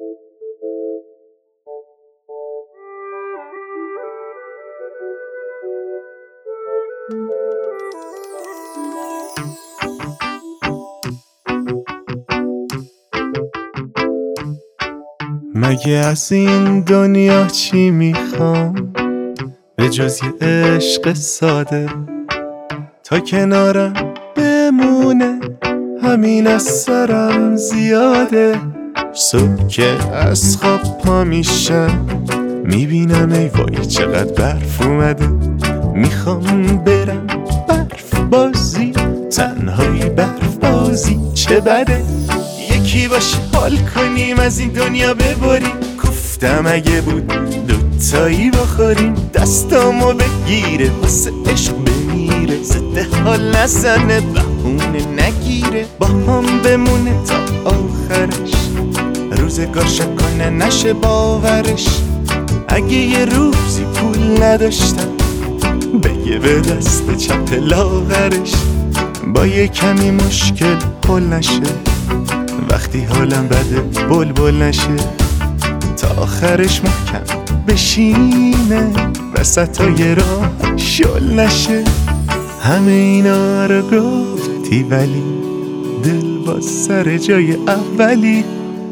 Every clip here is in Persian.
مگه از این دنیا چی میخوام به جز یه عشق ساده، تا کنارم بمونه همین از سرم زیاده. صبح که از خواب پا میشم میبینم ای وای چقدر برف اومده. میخوام برم برف بازی، تنهایی برف بازی چه بده. یکی باشه حال کنیم از این دنیا ببریم، گفتم اگه بود دوتایی بخوریم. دستامو بگیره واسه عشق بمیره، زده حال نزنه بهونه نگیره. با هم بمونه تا آخرش، روزگار شکنه نشه باورش. اگه یه روزی پول نداشتم بگه به دست چپ لاغرش. با یه کمی مشکل حل نشه، وقتی حالم بده بلبل نشه. تا آخرش محکم بشینه، وسطای راه شل نشه. همه اینا رو گفتی ولی دل باز سر جای اولی.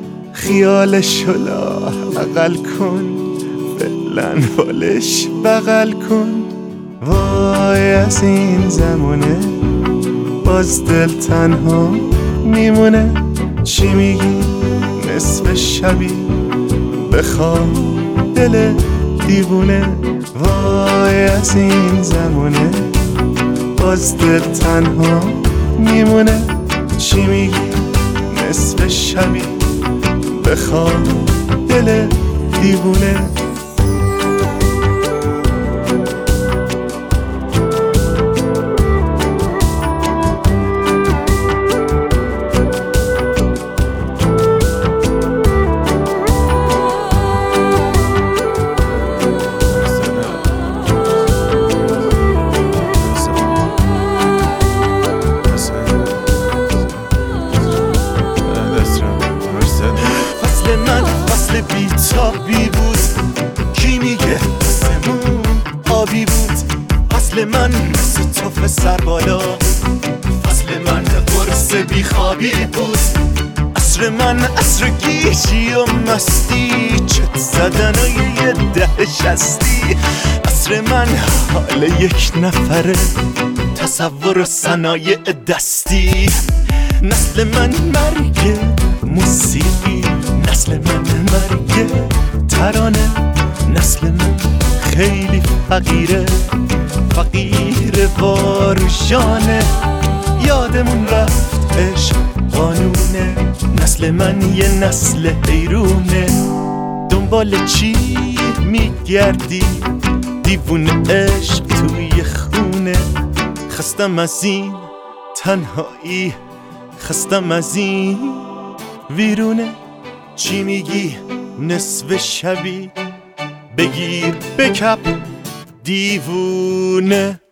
خیالش لاح اقل کن، فعلا بالش بغل کن. وای از این زمونه باز دل تنها میمونه. چی میگی نصف شبی بخواب دل دیوونه. وای از این زمونه باز دل تنها میمونه. چی میگی نصف شبی بخواب دل دیوونه. فصل بی‌تابی بود، کی میگه آسمون آبی بود. فصل من مثل توف سر بالا، فصل من قرص بیخوابی بود. عصر من عصر گیجی و مستی، چت زدن و یه ده شستی. عصر من حال یک نفره، تصور و صنایع دستی. نسل من مرگ موسیقی، نسل من مرگ ترانه. نسل من خیلی فقیره، فقیر واروشانه. یادمون رفت عشق قانونه، نسل من یه نسل حیرونه. دنبال چی میگردی دیوونه عشق توی خونه. خستم از این تنهایی، خستم از این ویرونه. چی میگی نصف شبی بگیر بکپ دیوونه.